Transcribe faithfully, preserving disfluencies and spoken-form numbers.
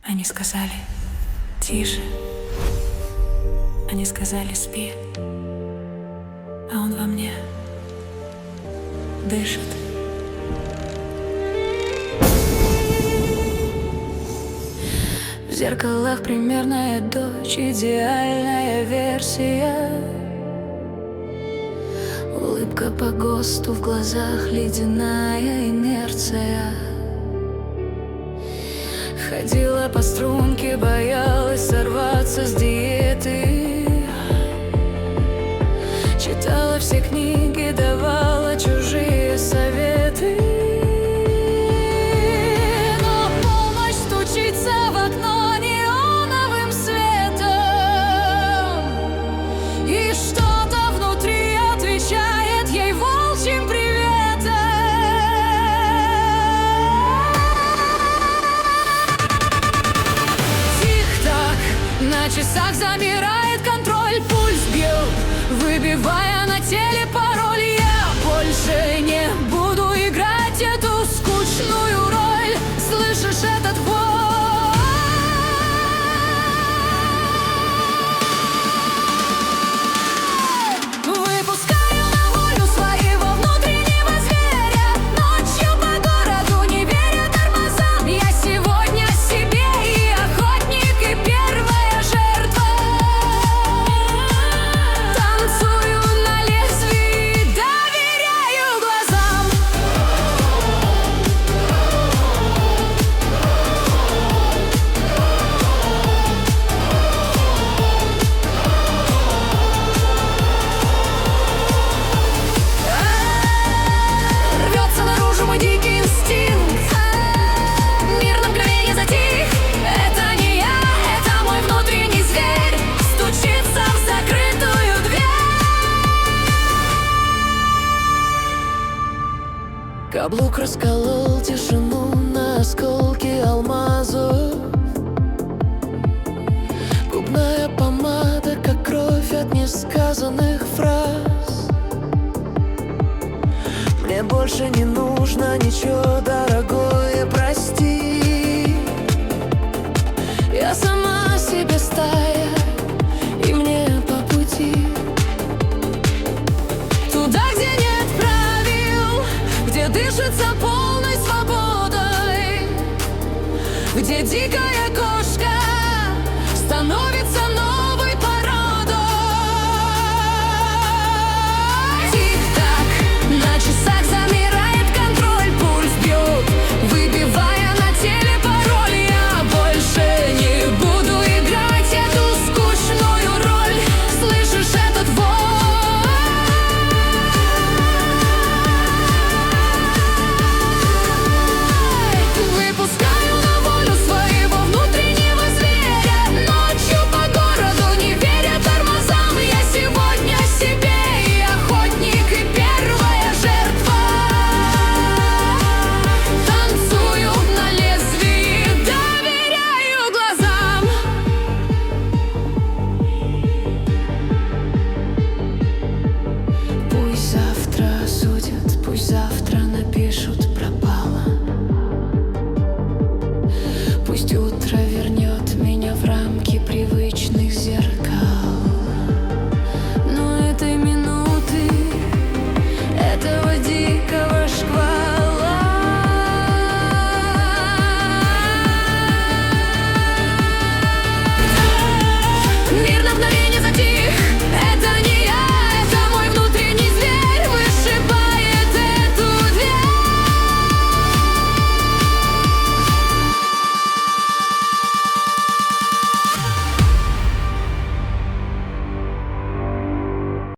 Они сказали: тише. Они сказали: спи. А он во мне дышит. В зеркалах примерная дочь, идеальная версия. Улыбка по ГОСТу, в глазах ледяная инерция. Ходила по струнке, боялась сорваться с диеты. Читала все книги, давала чужие советы. Но полночь стучится в окно неоновым светом, и что-то внутри отвечает ей волчьим приветом. На часах замирает контроль, пульс бьет, выбивая на теле пароль. Я больше не буду играть эту скучную роль. Слышишь этот вой? Выпускаю на волю своего внутреннего зверя. Ночью по городу, не веря тормозам. Я сегодня себе и охотник, и первый. Каблук расколол тишину на осколки алмазов. Губная помада, как кровь от несказанных фраз. Мне больше не нужно ничего, дорогое, прости. Я сама себе стая, и мне по пути. Туда, где нет правил, где дышится полной свободой, где дикая кошка становится новой породой. Тик-так, на часах замирает контроль, пульс бьет, выбивая на теле пароль. Я больше не буду играть эту скучную роль. Слышишь этот вой? Выпускаю на волю своего внутреннего зверя. Ночью по городу, не веря тормозам. Я сегодня себе и охотник, и первая жертва. Танцую на лезвии, доверяю глазам. Пусть завтра осудят, пусть завтра напишут: пропала. Пусть утро вернет меня в рамки привычки.